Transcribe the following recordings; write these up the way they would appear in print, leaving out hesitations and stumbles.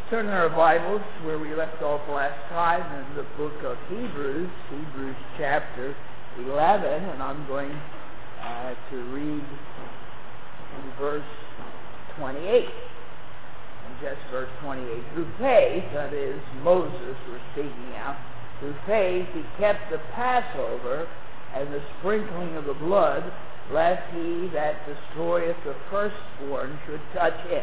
Turn our Bibles where we left off last time in the book of Hebrews, Hebrews chapter 11, and I'm going to read in verse 28. And just verse 28. Through faith, that is, Moses we're speaking out, through faith he kept the Passover and the sprinkling of the blood, lest he that destroyeth the firstborn should touch it.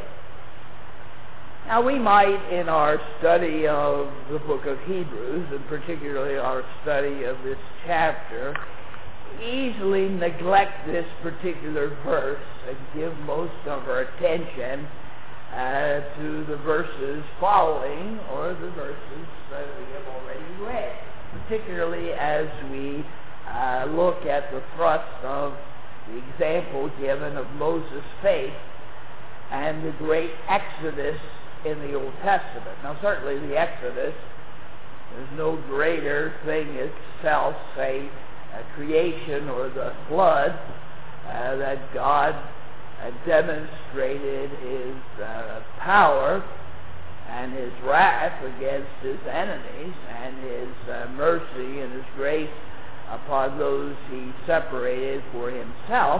Now we might, in our study of the book of Hebrews, and particularly our study of this chapter, easily neglect this particular verse and give most of our attention to the verses following, or the verses that we have already read, particularly as we look at the thrust of the example given of Moses' faith and the great Exodus in the Old Testament. Now certainly the Exodus, there's no greater thing itself, say creation or the flood, that God demonstrated his power and his wrath against his enemies and his mercy and his grace upon those he separated for himself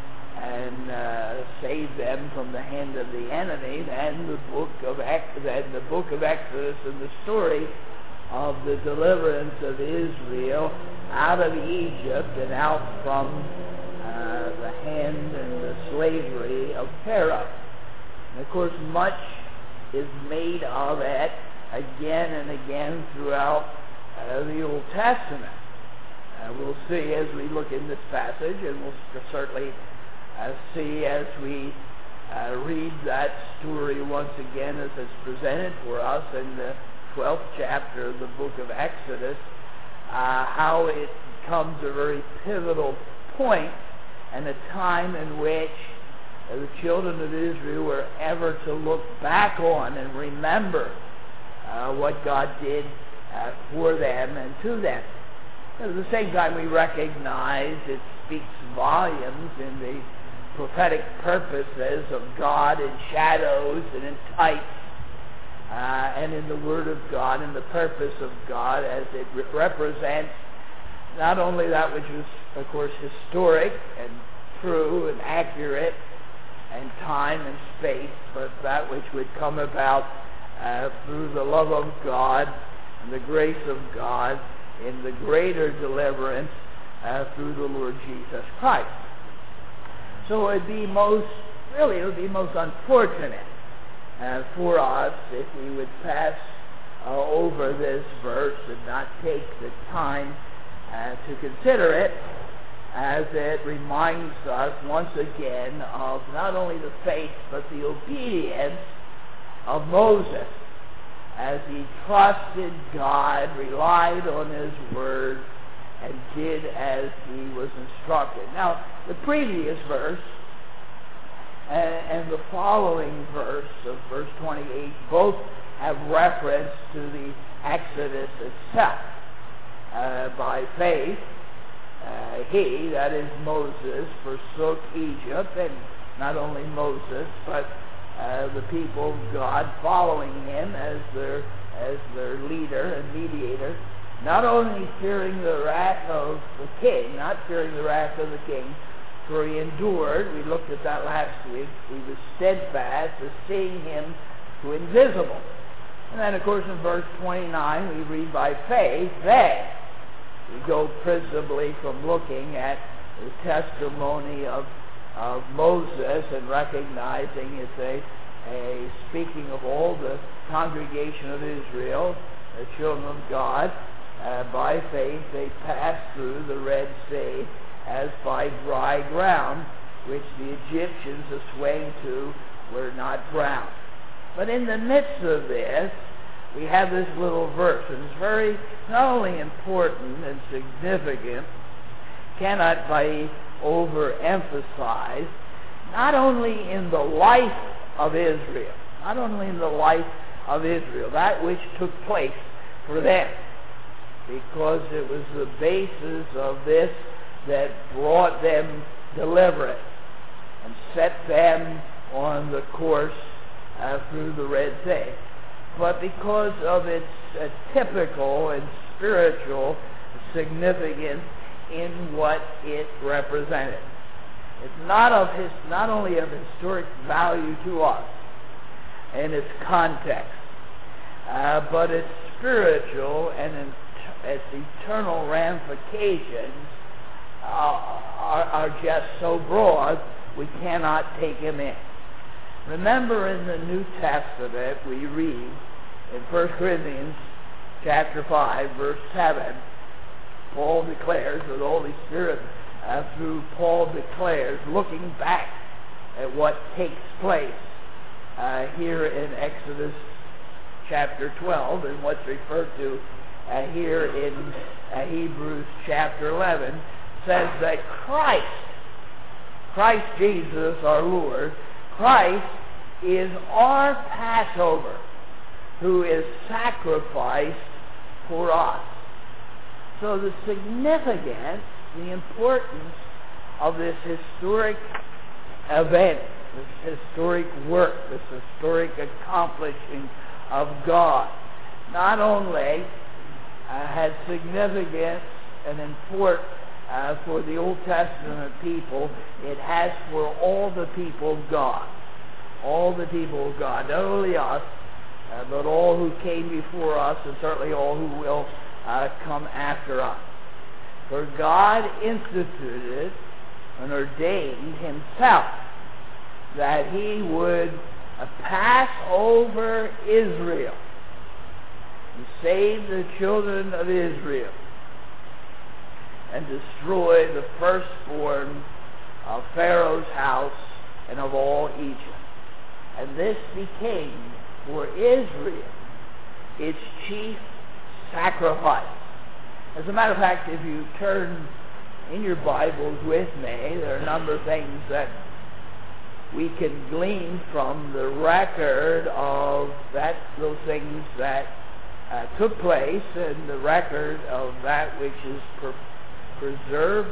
and saved them from the hand of the enemy. And the book of Exodus and the story of the deliverance of Israel out of Egypt and out from the hand and the slavery of Pharaoh. And of course, much is made of it again and again throughout the Old Testament. We'll see as we look in this passage, and we'll certainly see as we read that story once again as it's presented for us in the 12th chapter of the book of Exodus, how it comes a very pivotal point and a time in which the children of Israel were ever to look back on and remember what God did for them and to them. At the same time, we recognize it speaks volumes in the prophetic purposes of God in shadows and in types, and in the Word of God and the purpose of God as it represents not only that which was, of course, historic and true and accurate in time and space, but that which would come about through the love of God and the grace of God in the greater deliverance through the Lord Jesus Christ. So it would be most unfortunate for us if we would pass over this verse and not take the time to consider it, as it reminds us once again of not only the faith but the obedience of Moses as he trusted God, relied on his word, and did as he was instructed. Now, the previous verse and the following verse of verse 28 both have reference to the Exodus itself. By faith, he, that is Moses, forsook Egypt, and not only Moses, but the people of God following him as their leader and mediator, not only fearing the wrath of the king, for he endured, we looked at that last week, he was steadfast as seeing him to invisible. And then, of course, in verse 29, we read by faith, we go principally from looking at the testimony of Moses and recognizing it's a speaking of all the congregation of Israel, the children of God. By faith they passed through the Red Sea as by dry ground, which the Egyptians swaying to were not drowned. But in the midst of this, we have this little verse, and it's very not only important and significant, cannot be overemphasized, not only in the life of Israel, that which took place for them, because it was the basis of this that brought them deliverance and set them on the course through the Red Sea. but because of its typical and spiritual significance in what it represented. It's not only of historic value to us in its context, but its spiritual and its eternal ramifications are just so broad we cannot take them in. Remember, in the New Testament we read in 1 Corinthians chapter 5 verse 7, Paul declares, or the Holy Spirit through Paul declares, looking back at what takes place here in Exodus chapter 12 and what's referred to here in Hebrews chapter 11, says that Christ Jesus our Lord, Christ is our Passover, who is sacrificed for us. So the significance, the importance of this historic event, this historic work, this historic accomplishing of God, not only had significance and importance for the Old Testament people, it has for all the people of God. All the people of God, not only us, but all who came before us, and certainly all who will come after us. For God instituted and ordained himself that he would pass over Israel and save the children of Israel and destroy the firstborn of Pharaoh's house and of all Egypt. And this became for Israel its chief sacrifice. As a matter of fact, if you turn in your Bibles with me, there are a number of things that we can glean from the record of those things that took place, and the record of that which is preserved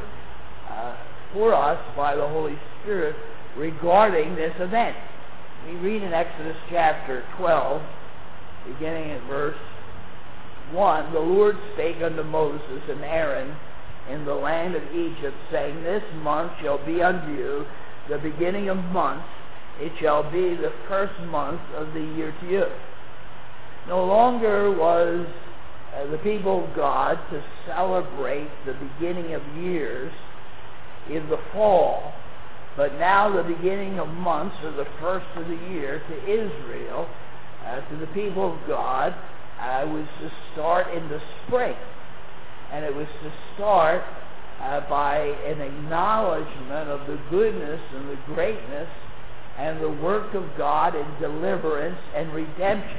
for us by the Holy Spirit regarding this event. We read in Exodus chapter 12, beginning at verse 1, the Lord spake unto Moses and Aaron in the land of Egypt, saying, This month shall be unto you the beginning of months, it shall be the first month of the year to you. No longer was the people of God to celebrate the beginning of years in the fall, but now the beginning of months, or the first of the year, to Israel, to the people of God, was to start in the spring. And it was to start by an acknowledgement of the goodness and the greatness and the work of God in deliverance and redemption.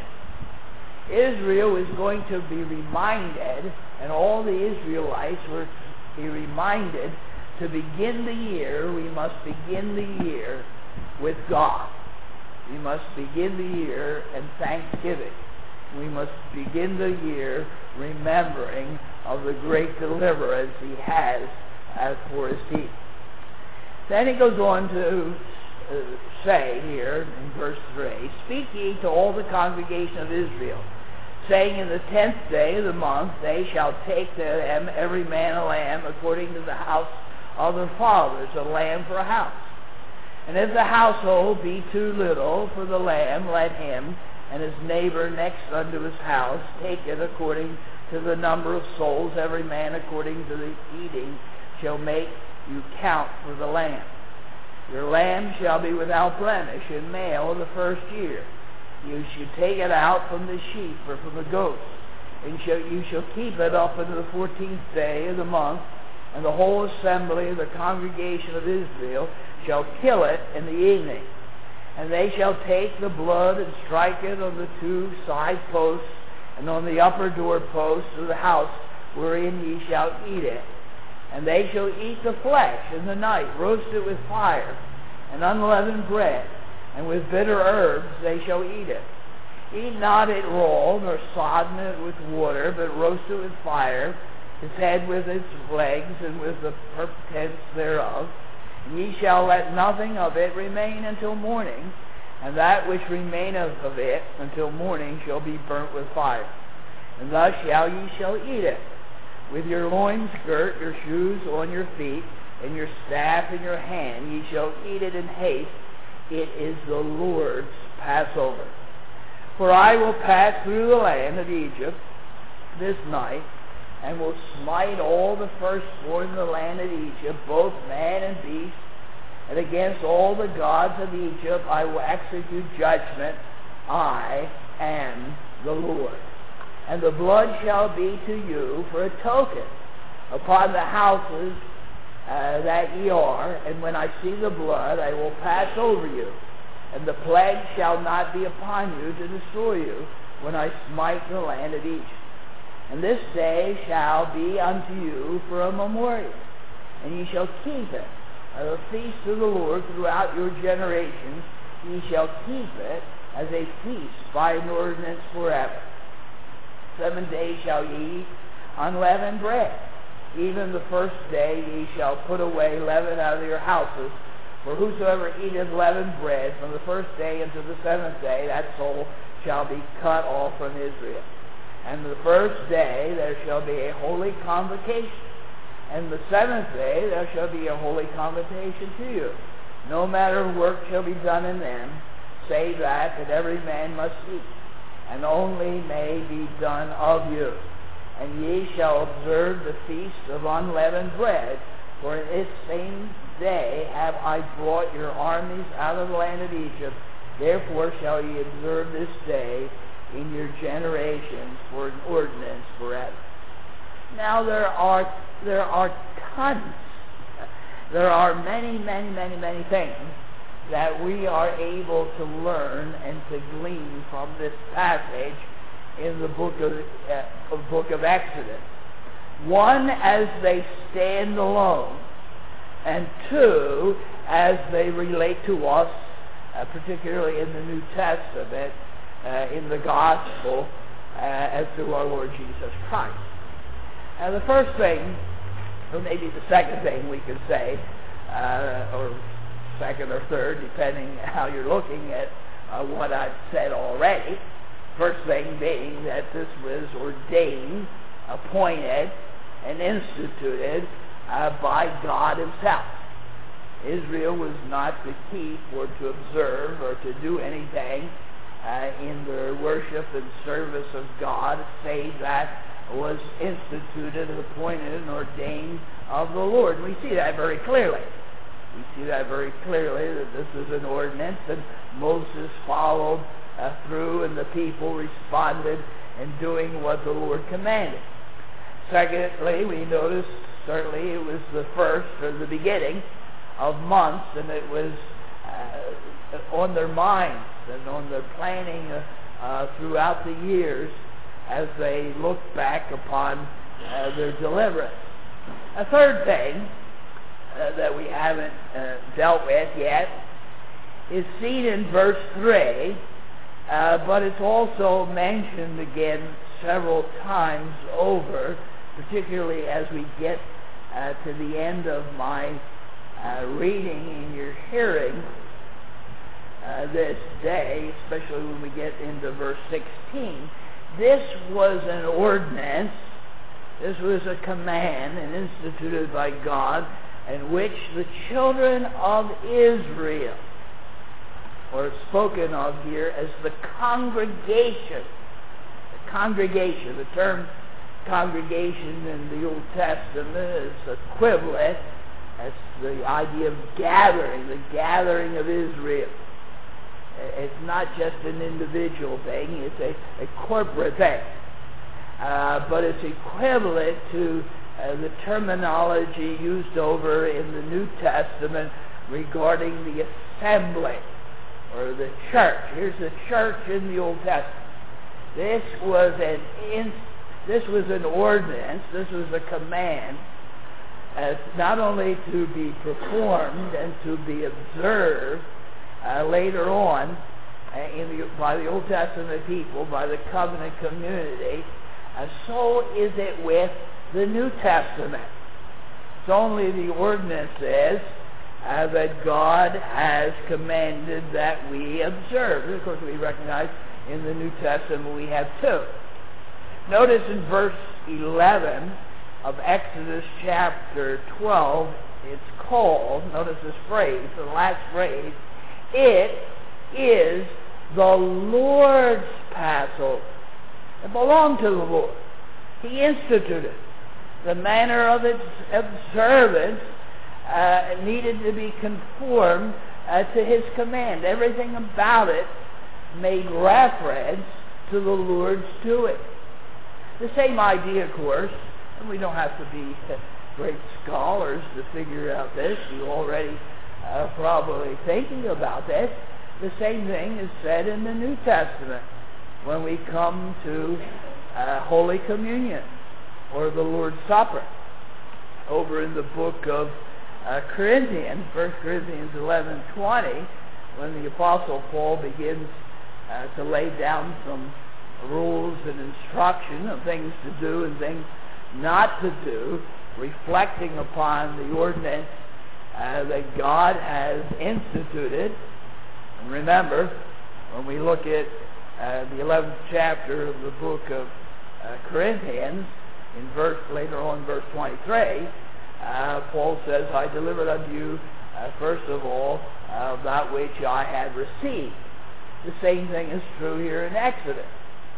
Israel is going to be reminded, and all the Israelites were to be reminded, to begin the year, we must begin the year with God. We must begin the year in thanksgiving. We must begin the year remembering of the great deliverance he has for his people. Then he goes on to say here in verse 3, Speak ye to all the congregation of Israel, saying, In the 10th day of the month they shall take to them every man a lamb according to the house of their fathers, a lamb for a house. And if the household be too little for the lamb, let him and his neighbor next unto his house take it according to the number of souls, every man according to the eating shall make you count for the lamb. Your lamb shall be without blemish, and male of the first year. You should take it out from the sheep or from the goats, and you shall keep it up unto the 14th day of the month, and the whole assembly of the congregation of Israel shall kill it in the evening. And they shall take the blood and strike it on the 2 side posts and on the upper door posts of the house wherein ye shall eat it. And they shall eat the flesh in the night, roast it with fire, and unleavened bread, and with bitter herbs they shall eat it. Eat not it raw, nor sodden it with water, but roast it with fire, his head with its legs, and with the purtenance thereof. Ye shall let nothing of it remain until morning, and that which remaineth of it until morning shall be burnt with fire. And thus ye shall eat it, with your loins girt, your shoes on your feet, and your staff in your hand. Ye shall eat it in haste. It is the Lord's Passover. For I will pass through the land of Egypt this night, and will smite all the firstborn in the land of Egypt, both man and beast, and against all the gods of Egypt I will execute judgment. I am the Lord. And the blood shall be to you for a token upon the houses that ye are, and when I see the blood I will pass over you, and the plague shall not be upon you to destroy you when I smite the land of Egypt. And this day shall be unto you for a memorial, and ye shall keep it, a feast of the Lord throughout your generations. Ye shall keep it as a feast by an ordinance forever. 7 days shall ye eat unleavened bread. Even the first day ye shall put away leaven out of your houses. For whosoever eateth leavened bread from the first day unto the 7th day, that soul shall be cut off from Israel. And the first day there shall be a holy convocation. And the 7th day there shall be a holy convocation to you. No matter of work shall be done in them, save that every man must eat, and only may be done of you. And ye shall observe the feast of unleavened bread, for in this same day have I brought your armies out of the land of Egypt. Therefore shall ye observe this day in your generations for an ordinance forever. Now there are tons. There are many things that we are able to learn and to glean from this passage in the book of Exodus. One, as they stand alone, and two, as they relate to us, particularly in the New Testament, in the Gospel, as to our Lord Jesus Christ. The first thing, or maybe the second thing we could say, or second or third, depending how you're looking at what I've said already. First thing being that this was ordained, appointed, and instituted by God himself. Israel was not to keep or to observe or to do anything in their worship and service of God, save that was instituted and appointed and ordained of the Lord. We see that very clearly. We see that very clearly, that this is an ordinance, and Moses followed through, and the people responded in doing what the Lord commanded. Secondly, we notice certainly it was the first, or the beginning of months, and it was on their minds and on their planning throughout the years as they looked back upon their deliverance. A third thing that we haven't dealt with yet is seen in verse 3, but it's also mentioned again several times over, particularly as we get to the end of my reading in your hearing this day, especially when we get into verse 16. This was an ordinance, this was a command and instituted by God, in which the children of Israel, or spoken of here as the congregation. The congregation, the term congregation in the Old Testament is equivalent. That's the idea of gathering, the gathering of Israel. It's not just an individual thing, it's a corporate thing. But it's equivalent to the terminology used over in the New Testament regarding the assembly or the church. Here's the church in the Old Testament. This was an ordinance, this was a command, not only to be performed and to be observed later on by the Old Testament people, by the covenant community, so is it with the New Testament. It's only the ordinances that God has commanded that we observe. Of course, we recognize in the New Testament we have two. Notice in verse 11 of Exodus chapter 12, it's called, notice this phrase, the last phrase, it is the Lord's Passover. It belonged to the Lord. He instituted it. The manner of its observance needed to be conformed to His command. Everything about it made reference to the Lord's doing. The same idea, of course, and we don't have to be great scholars to figure out this. You're already probably thinking about this. The same thing is said in the New Testament when we come to Holy Communion or the Lord's Supper. Over in the book of Corinthians, 1 Corinthians 11:20, when the Apostle Paul begins to lay down some rules and instruction of things to do and things not to do, reflecting upon the ordinance that God has instituted. And remember, when we look at the 11th chapter of the book of Corinthians, later on verse 23, Paul says, I delivered unto you first of all that which I had received. The same thing is true here in Exodus.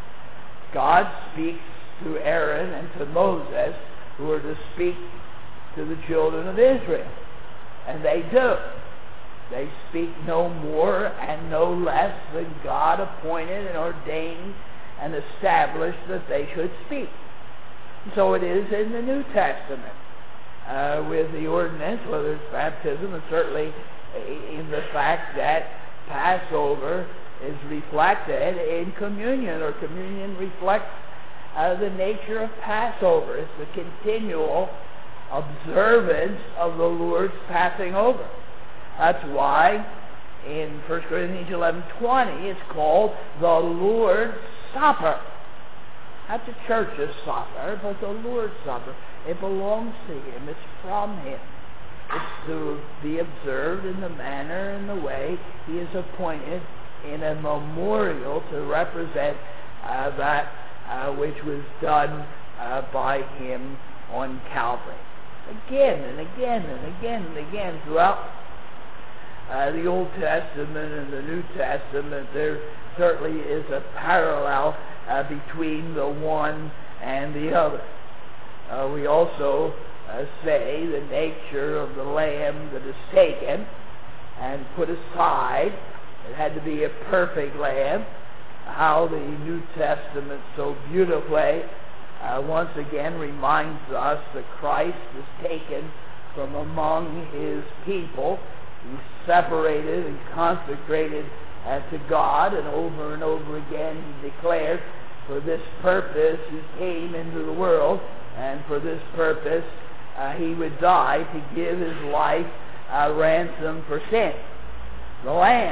God speaks to Aaron and to Moses, who are to speak to the children of Israel. And they do. They speak no more and no less than God appointed and ordained and established that they should speak. So it is in the New Testament with the ordinance, whether it's baptism, and certainly in the fact that Passover is reflected in communion, or communion reflects the nature of Passover. It's the continual observance of the Lord's passing over. That's why in 1 Corinthians 11:20 it's called the Lord's Supper. Not the church's supper, but the Lord's Supper. It belongs to Him. It's from Him. It's to be observed in the manner and the way He is appointed, in a memorial to represent that which was done by Him on Calvary. Again and again and again and again throughout the Old Testament and the New Testament, there certainly is a parallel between the one and the other. We also say the nature of the lamb that is taken and put aside. It had to be a perfect lamb. How the New Testament so beautifully once again reminds us that Christ is taken from among His people. He's separated and consecrated to God, and over again He declared, for this purpose He came into the world, and for this purpose He would die, to give His life a ransom for sin. The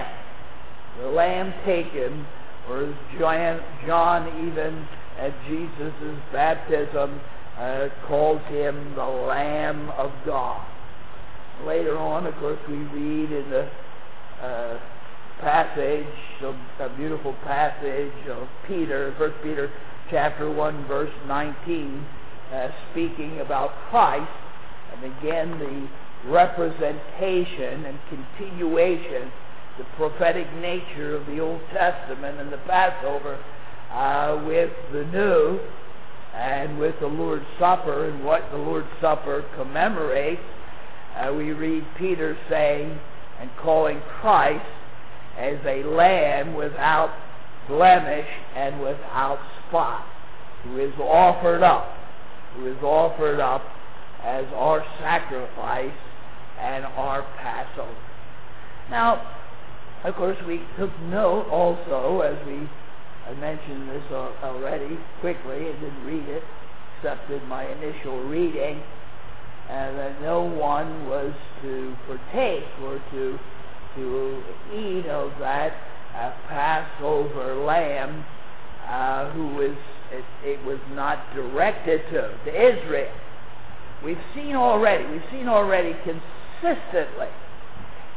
Lamb taken, or as John even at Jesus' baptism called Him the Lamb of God. Later on, of course, we read in the passage, a beautiful passage of Peter, 1 Peter chapter 1, verse 19, speaking about Christ, and again the representation and continuation, the prophetic nature of the Old Testament and the Passover with the New, and with the Lord's Supper and what the Lord's Supper commemorates. We read Peter saying and calling Christ as a lamb without blemish and without spot, who is offered up as our sacrifice and our Passover. Now, of course, we took note also, as I mentioned this already quickly, I didn't read it except in my initial reading, that no one was to partake or to eat of that Passover lamb it was not directed to Israel. We've seen already consistently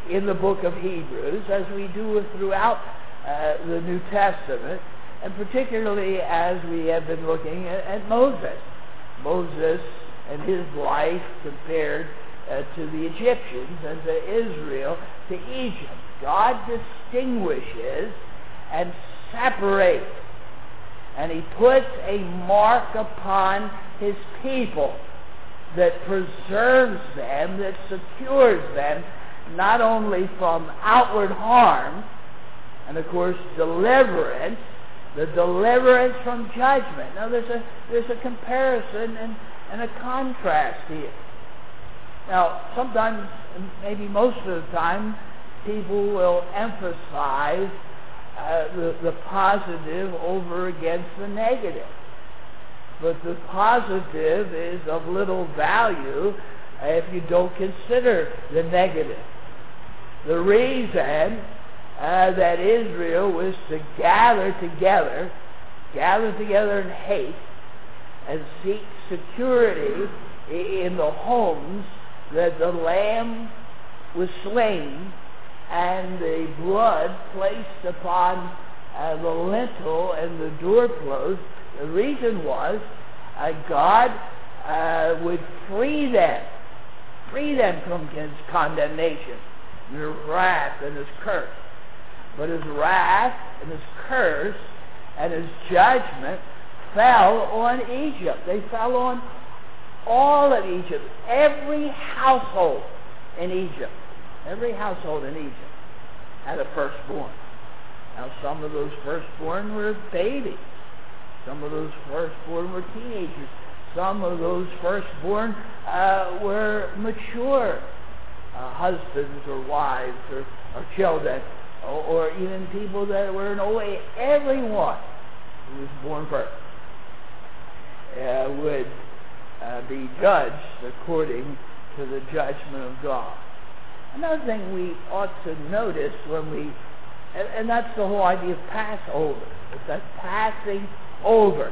in the book of Hebrews, as we do throughout the New Testament, and particularly as we have been looking at Moses. Moses and his life compared to the Egyptians and to Israel, to Egypt. God distinguishes and separates, and he puts a mark upon his people that preserves them, that secures them, not only from outward harm, and of course deliverance, the deliverance from judgment. Now there's a comparison and a contrast here. Now sometimes, maybe most of the time, people will emphasize the positive over against the negative. But the positive is of little value if you don't consider the negative. The reason that Israel was to gather together in haste and seek security in the homes that the Lamb was slain and the blood placed upon the lintel and the doorpost. The reason was God would free them from his condemnation, and his wrath and his curse. But his wrath and his curse and his judgment fell on Egypt. They fell on all of Egypt. Every household in Egypt had a firstborn. Now some of those firstborn were babies. Some of those firstborn were teenagers. Some of those firstborn were mature husbands or wives or children, or even people that were in old age. Everyone who was born first would be judged according to the judgment of God. Another thing we ought to notice when we, and that's the whole idea of Passover. It's that passing over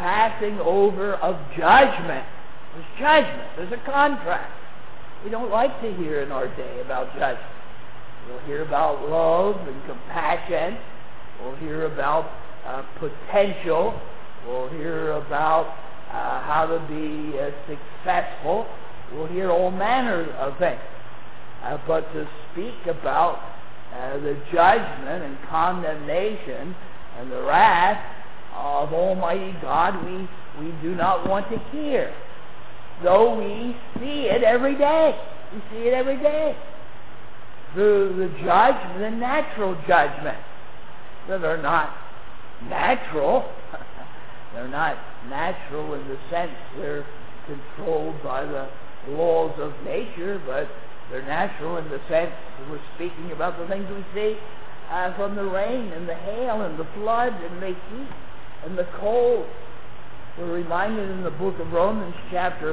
of judgment. There's judgment. There's a contrast. We don't like to hear in our day about judgment. We'll hear about love and compassion. We'll hear about potential. We'll hear about how to be successful. We'll hear all manner of things. But to speak about the judgment and condemnation and the wrath of Almighty God, we do not want to hear. Though we see it every day. We see it every day. Through the judgment, the natural judgment. That are not natural. They're not natural in the sense they're controlled by the laws of nature, but they're natural in the sense that we're speaking about the things we see from the rain and the hail and the flood and the heat and the cold. We're reminded in the book of Romans chapter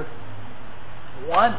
1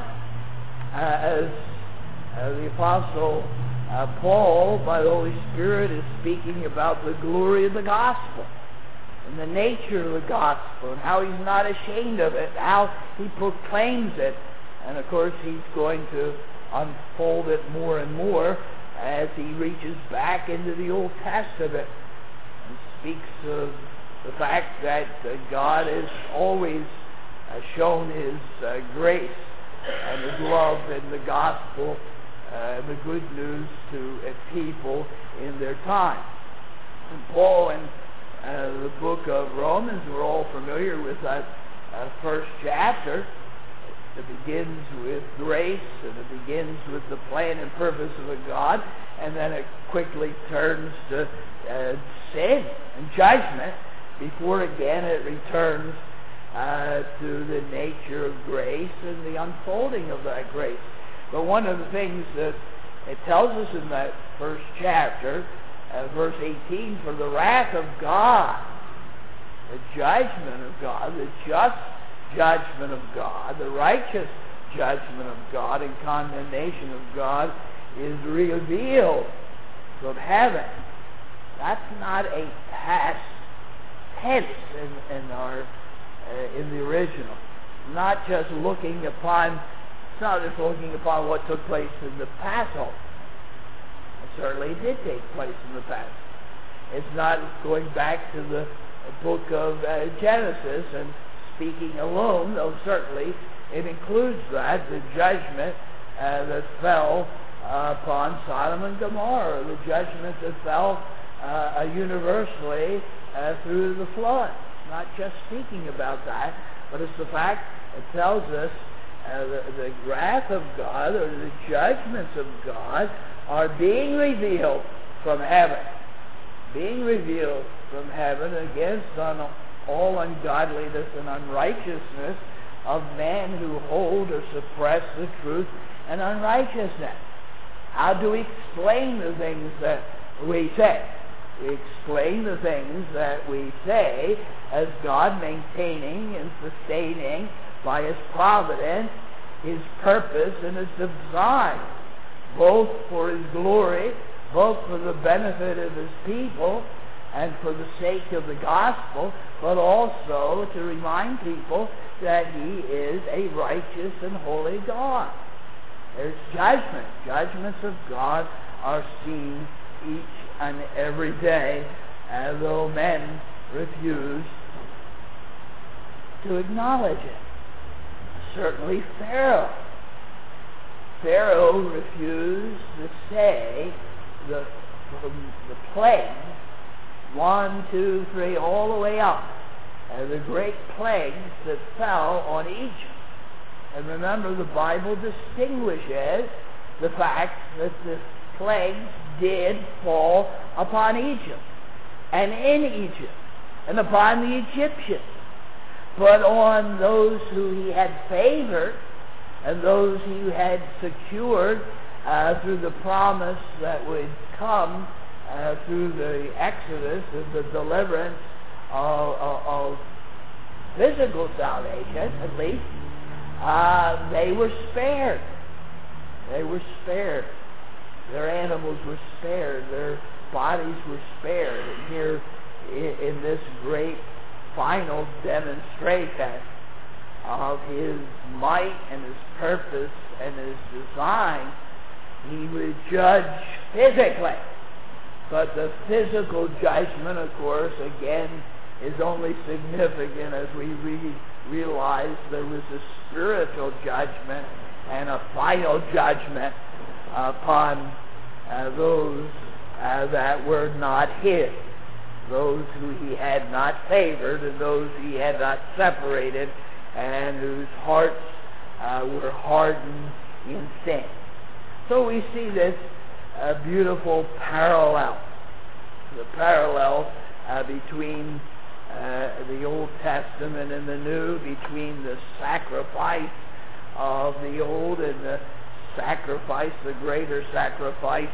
as the Apostle Paul, by the Holy Spirit, is speaking about the glory of the gospel and the nature of the gospel and how he's not ashamed of it, how he proclaims it. And of course he's going to unfold it more and more as he reaches back into the Old Testament and speaks of the fact that God has always shown his grace and his love in the gospel and the good news to people in their time. And Paul in the book of Romans, we're all familiar with that first chapter. It begins with grace, and it begins with the plan and purpose of a God, and then it quickly turns to sin and judgment before again it returns to the nature of grace and the unfolding of that grace. But one of the things that it tells us in that first chapter, verse 18, for the wrath of God, the judgment of God, the just judgment of God, the righteous judgment of God and condemnation of God is revealed from heaven. That's not a past tense in the original. Not just looking upon what took place in the Passover. certainly did take place in the past. It's not going back to the book of Genesis and speaking alone, though certainly it includes that, the judgment that fell upon Sodom and Gomorrah, the judgment that fell universally through the flood. It's not just speaking about that, but it's the fact it tells us the wrath of God or the judgments of God are being revealed from heaven. Being revealed from heaven against all ungodliness and unrighteousness of men who hold or suppress the truth and unrighteousness. How do we explain the things that we say? We explain the things that we say as God maintaining and sustaining by His providence, His purpose, and His design, both for His glory, both for the benefit of His people and for the sake of the gospel, but also to remind people that He is a righteous and holy God. There's judgment. Judgments of God are seen each and every day, though men refuse to acknowledge it. Certainly Pharaoh. Pharaoh refused to say the plagues, 1, 2, 3, all the way up, the great plagues that fell on Egypt. And remember, the Bible distinguishes the fact that the plagues did fall upon Egypt, and in Egypt, and upon the Egyptians. But on those who He had favored, and those He had secured through the promise that would come through the Exodus and the deliverance of physical salvation, at least, they were spared. They were spared. Their animals were spared. Their bodies were spared. And here in this great final demonstration of His might and His purpose and His design, He would judge physically. But the physical judgment, of course, again, is only significant as we realize there was a spiritual judgment and a final judgment upon those that were not His, those who He had not favored and those He had not separated and whose hearts were hardened in sin. So we see this beautiful parallel, the parallel between the Old Testament and the New, between the sacrifice of the Old and the sacrifice, the greater sacrifice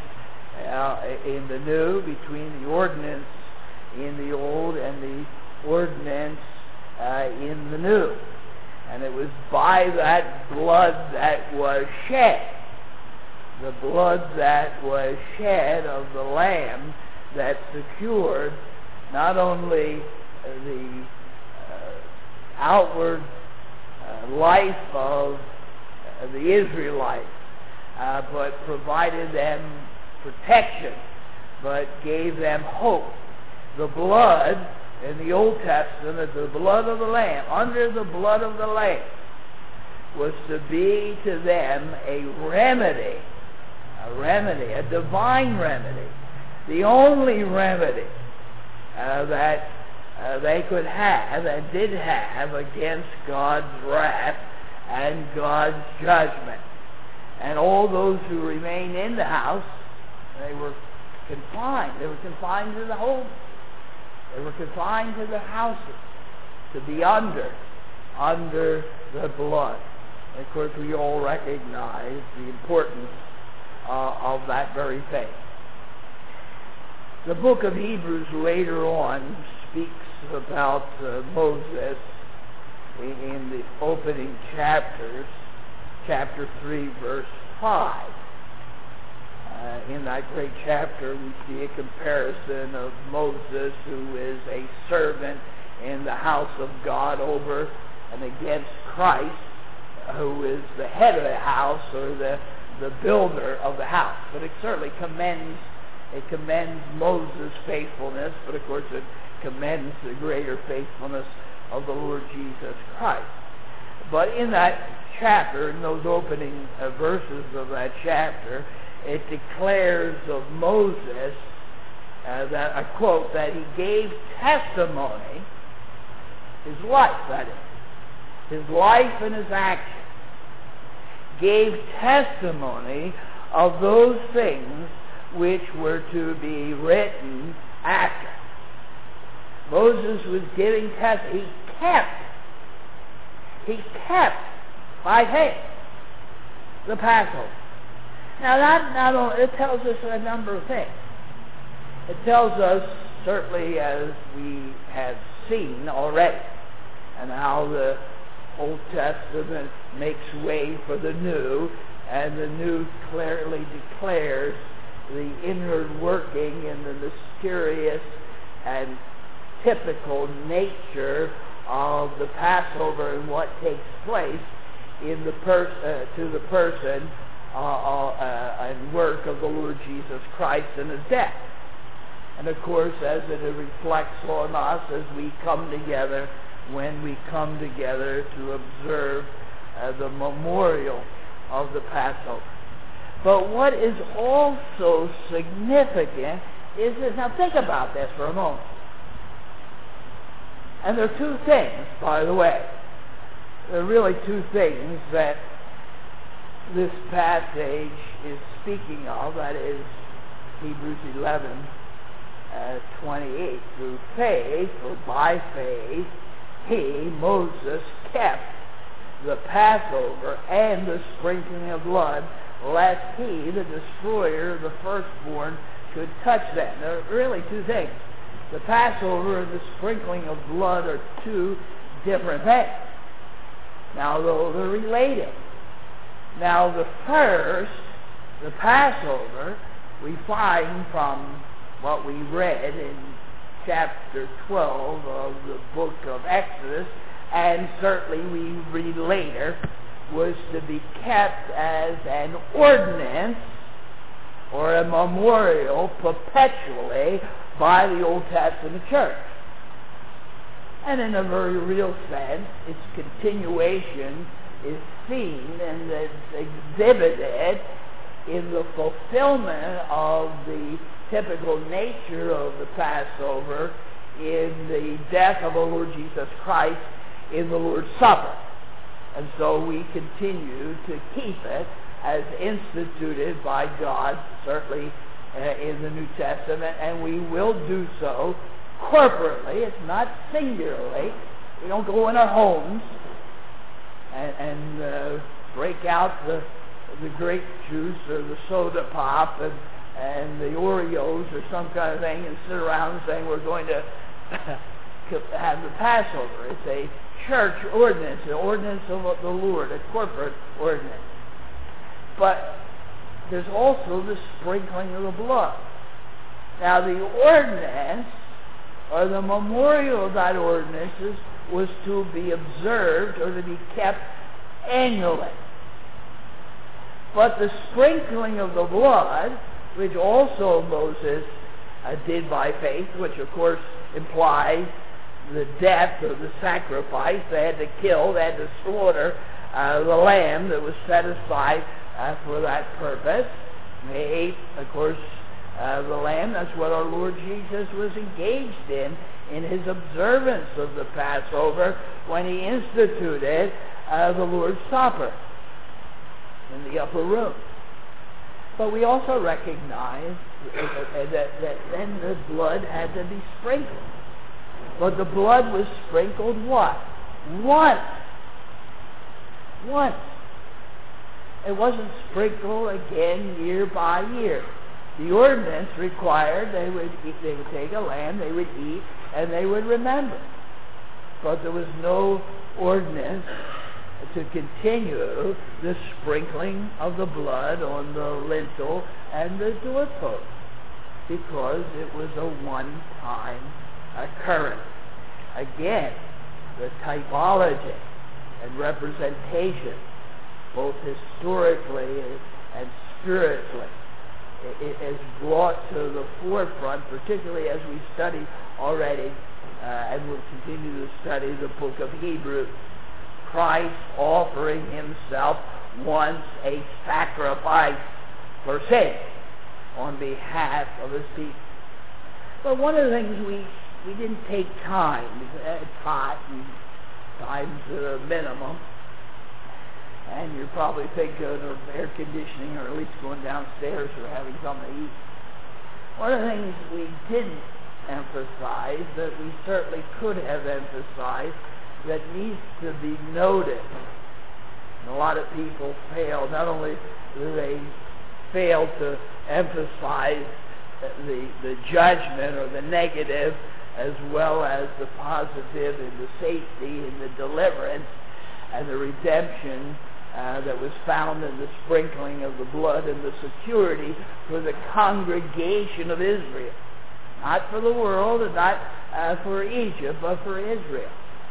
in the New, between the ordinance in the Old and the ordinance in the New. And it was by that blood that was shed, the blood that was shed of the Lamb, that secured not only the outward life of the Israelites, but provided them protection, but gave them hope. The blood in the Old Testament, the blood of the Lamb, under the blood of the Lamb, was to be to them a remedy, a divine remedy, the only remedy that they could have and did have against God's wrath and God's judgment. And all those who remained in the house, they were confined. They were confined to the home. They were confined to the houses, to be under the blood. And of course, we all recognize the importance of that very thing. The book of Hebrews later on speaks about Moses in the opening chapters, chapter 3, verse 5. In that great chapter, we see a comparison of Moses, who is a servant in the house of God over and against Christ, who is the head of the house or the builder of the house. But it certainly commends It commends Moses' faithfulness, but of course it commends the greater faithfulness of the Lord Jesus Christ. But in that chapter, in those opening verses of that chapter, it declares of Moses, that I quote, that he gave testimony, his life, that is, his life and his actions, gave testimony of those things which were to be written after. Moses was giving testimony. He kept by faith the Passover. Now that not only, it tells us a number of things. It tells us, certainly as we have seen already, and how the Old Testament makes way for the New, and the New clearly declares the inward working and the mysterious and typical nature of the Passover and what takes place in the to the person and work of the Lord Jesus Christ and his death. And of course, as it reflects on us as we come together, when we come together to observe the memorial of the Passover. But what is also significant is this. Now think about this for a moment. And there are two things, by the way. There are really two things that this passage is speaking of. That is Hebrews 11:28. Through faith, or by faith, he, Moses, kept the Passover and the sprinkling of blood, lest he, the destroyer of the firstborn, should touch them. There are really two things. The Passover and the sprinkling of blood are two different things. Now, though they're related. Now, the first, the Passover, we find from what we read in chapter 12 of the book of Exodus, and certainly we read later, was to be kept as an ordinance or a memorial perpetually by the Old Testament church. And in a very real sense, its continuation is seen and is exhibited in the fulfillment of the typical nature of the Passover in the death of the Lord Jesus Christ in the Lord's Supper. And so we continue to keep it as instituted by God, certainly in the New Testament, and we will do so corporately. It's not singularly. We don't go in our homes and break out the grape juice or the soda pop and the Oreos or some kind of thing and sit around saying we're going to have the Passover. It's a church ordinance, an ordinance of the Lord, a corporate ordinance. But there's also the sprinkling of the blood. Now the ordinance, or the memorial of that ordinance, was to be observed or to be kept annually. But the sprinkling of the blood, which also Moses did by faith, which of course implies the death or the sacrifice. They had to kill, they had to slaughter the lamb that was set aside for that purpose. They ate, of course, the lamb. That's what our Lord Jesus was engaged in his observance of the Passover when he instituted the Lord's Supper in the upper room. But we also recognize that then the blood had to be sprinkled. But the blood was sprinkled what? Once. It wasn't sprinkled again year by year. The ordinance required they would take a lamb, they would eat, and they would remember. But there was no ordinance to continue the sprinkling of the blood on the lintel and the doorpost, because it was a one-time occurrence. Again, the typology and representation, both historically and spiritually, is brought to the forefront, particularly as we study already, and will continue to study the book of Hebrews. Christ offering himself once a sacrifice for sin on behalf of his people. But one of the things we didn't take time, because it's hot and time's at a minimum, and you're probably thinking of air conditioning or at least going downstairs or having something to eat. One of the things we didn't emphasize, that we certainly could have emphasized, that needs to be noted. And a lot of people fail. Not only do they fail to emphasize the judgment or the negative, as well as the positive and the safety and the deliverance and the redemption that was found in the sprinkling of the blood and the security for the congregation of Israel. Not for the world and not for Egypt, but for Israel.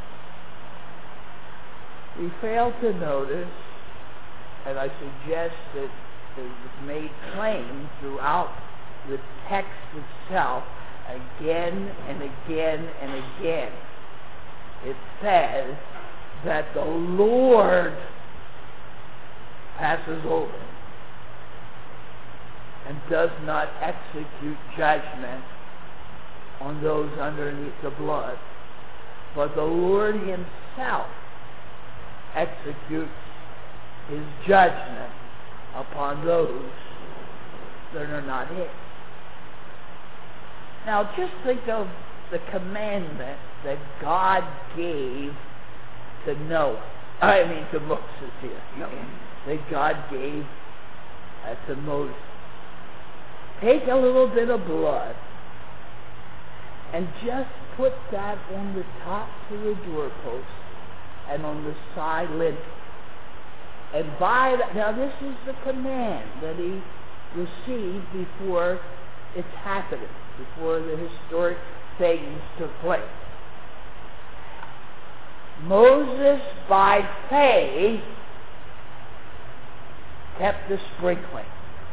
We fail to notice, and I suggest that it is made plain throughout the text itself again and again and again. It says that the Lord passes over and does not execute judgment on those underneath the blood, but the Lord himself executes his judgment upon those that are not his. Now just think of the commandment that God gave to Moses here. That God gave to Moses. Take a little bit of blood and just put that on the top of the doorpost and on the side lintel. And by that, now this is the command that he received before it's happening, before the historic things took place. Moses, by faith, kept the sprinkling.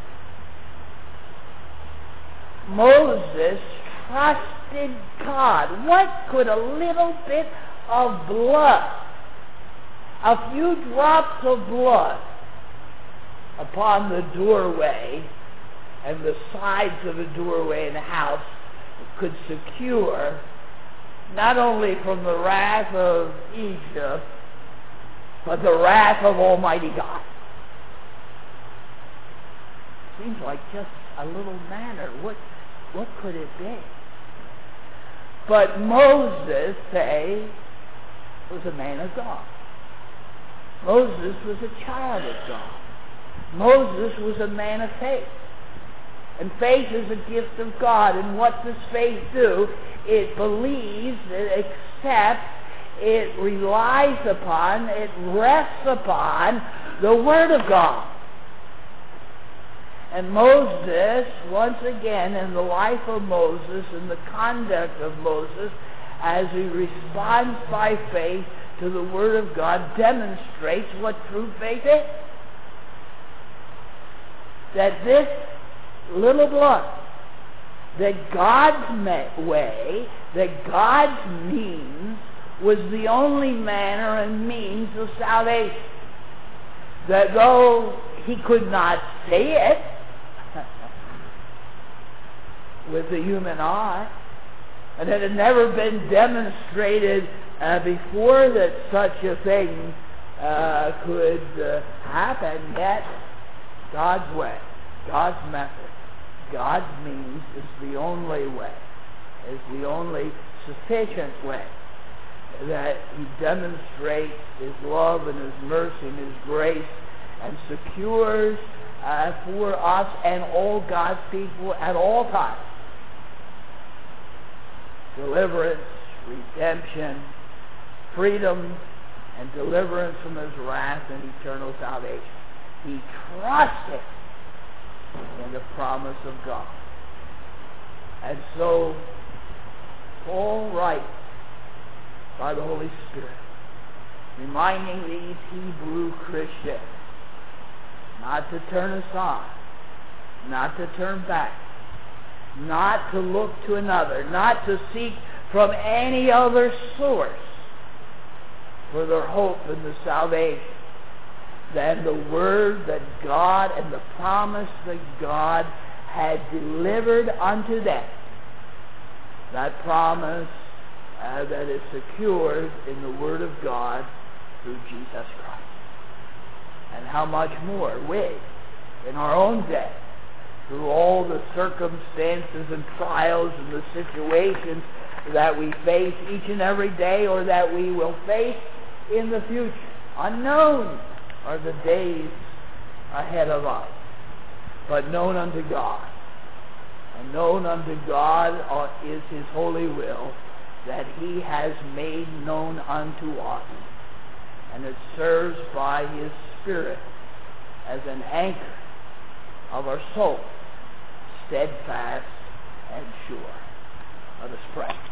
Moses trusted God. What could a little bit of blood, a few drops of blood upon the doorway and the sides of the doorway in the house could secure, not only from the wrath of Egypt, but the wrath of Almighty God? Seems like just a little matter. What could it be? But Moses, was a man of God. Moses was a child of God. Moses was a man of faith. And faith is a gift of God. And what does faith do? It believes, it accepts, it relies upon, it rests upon the Word of God. And Moses, once again, in the life of Moses and the conduct of Moses, as he responds by faith to the Word of God, demonstrates what true faith is. That this little blood, that God's way, that God's means, was the only manner and means of salvation. That though he could not see it with the human eye, and it had never been demonstrated before that such a thing could happen, yet God's way, God's method, God's means is the only way, is the only sufficient way that he demonstrates his love and his mercy and his grace and secures for us and all God's people at all times deliverance, redemption, freedom, and deliverance from his wrath and eternal salvation. He trusted in the promise of God. And so Paul writes by the Holy Spirit, reminding these Hebrew Christians not to turn aside, not to turn back, not to look to another, not to seek from any other source for their hope in the salvation than the word that God and the promise that God had delivered unto them. That promise that is secured in the Word of God through Jesus Christ. And how much more we, in our own day, through all the circumstances and trials and the situations that we face each and every day, or that we will face in the future. Unknown are the days ahead of us, but known unto God. And known unto God is His holy will that He has made known unto us. And it serves by His Spirit as an anchor of our soul, steadfast and sure. Let us pray.